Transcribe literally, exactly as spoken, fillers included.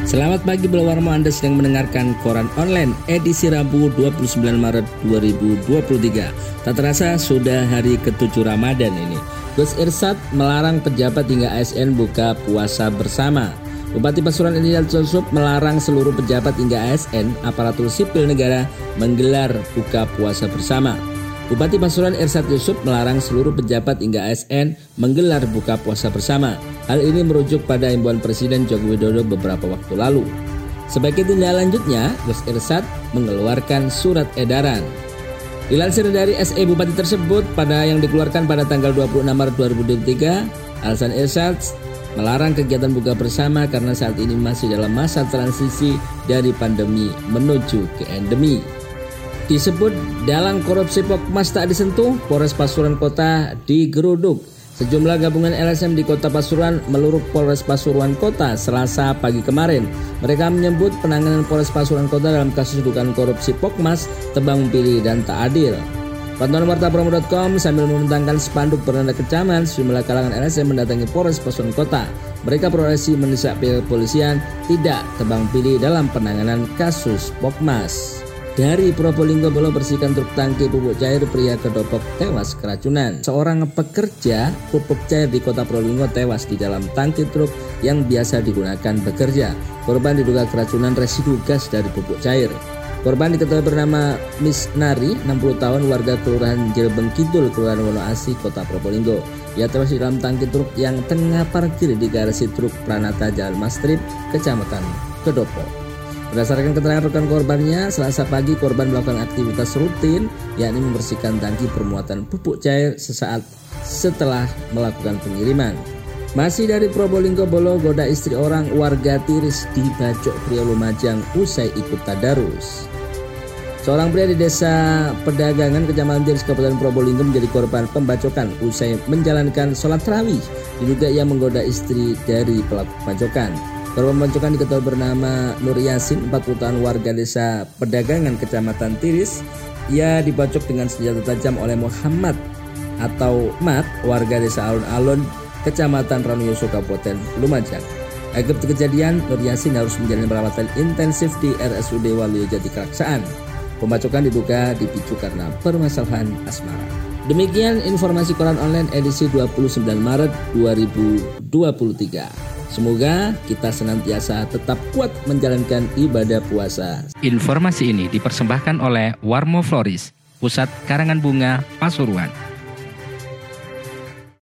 Selamat pagi Bela Warmo, Anda sedang mendengarkan Koran Online edisi Rabu dua puluh sembilan Maret dua ribu dua puluh tiga. Tak terasa sudah hari ketujuh Ramadan ini. Gus Irsad melarang pejabat hingga A S N buka puasa bersama. Bupati Pasuruan Edi Yusuf melarang seluruh pejabat hingga A S N aparatur sipil negara menggelar buka puasa bersama. Bupati Pasuruan Irsad Yusuf melarang seluruh pejabat hingga A S N menggelar buka puasa bersama. Hal ini merujuk pada himbauan Presiden Joko Widodo beberapa waktu lalu. Sebagai tindak lanjutnya, Gus Irsad mengeluarkan surat edaran. Dilansir dari S E Bupati tersebut pada yang dikeluarkan pada tanggal dua puluh enam Maret dua ribu dua puluh tiga, alasan Irsad melarang kegiatan buka bersama karena saat ini masih dalam masa transisi dari pandemi menuju ke endemi. Disebut dalang korupsi Pokmas tak disentuh, Polres Pasuruan Kota digeruduk. Sejumlah gabungan L S M di Kota Pasuruan meluruk Polres Pasuruan Kota Selasa pagi kemarin. Mereka menyebut penanganan Polres Pasuruan Kota dalam kasus dugaan korupsi Pokmas tebang pilih dan tak adil. Pantauan warta promo titik com sambil membentangkan spanduk bernada kecaman, sejumlah kalangan L S M mendatangi Polres Pasuruan Kota. Mereka berorasi mendesak pihak kepolisian tidak tebang pilih dalam penanganan kasus Pokmas. Dari Probolinggo, Belo bersihkan truk tangki pupuk cair, pria kedopok tewas keracunan. Seorang pekerja pupuk cair di Kota Probolinggo tewas di dalam tangki truk yang biasa digunakan bekerja. Korban diduga keracunan residu gas dari pupuk cair. Korban diketahui bernama Miss Nari, enam puluh tahun, warga Kelurahan Jelbeng Kidul, Kelurahan Wonoasih, Kota Probolinggo. Ia tewas di dalam tangki truk yang tengah parkir di garasi truk Pranata Jalan Mastrip, Kecamatan Kedopok. Berdasarkan keterangan rekan korbannya, Selasa pagi korban melakukan aktivitas rutin, yakni membersihkan tangki bermuatan pupuk cair sesaat setelah melakukan pengiriman. Masih dari Probolinggo, Bolo goda istri orang warga Tiris dibacok pria Lumajang usai ikut tadarus. Seorang pria di desa Pedagangan, Kecamatan Tiris, Kabupaten Probolinggo menjadi korban pembacokan usai menjalankan sholat tarawih. Diduga ia menggoda istri dari pelaku pembacokan. Korban pembacokan diketahui bernama Nur Yasin, empat puluh tahun, warga desa Pedagangan, Kecamatan Tiris. Ia dibacok dengan senjata tajam oleh Muhammad atau Mat, warga desa Alun-Alun, Kecamatan Ranuyoso, Kabupaten Lumajang. Akibat kejadian, Nur Yasin harus menjalani perawatan intensif di R S U D Waliyojati Keraksaan. Pembacokan diduga dipicu karena permasalahan asmara. Demikian informasi Koran Online edisi dua puluh sembilan Maret dua ribu dua puluh tiga. Semoga kita senantiasa tetap kuat menjalankan ibadah puasa. Informasi ini dipersembahkan oleh Warmo Floris, Pusat Karangan Bunga Pasuruan.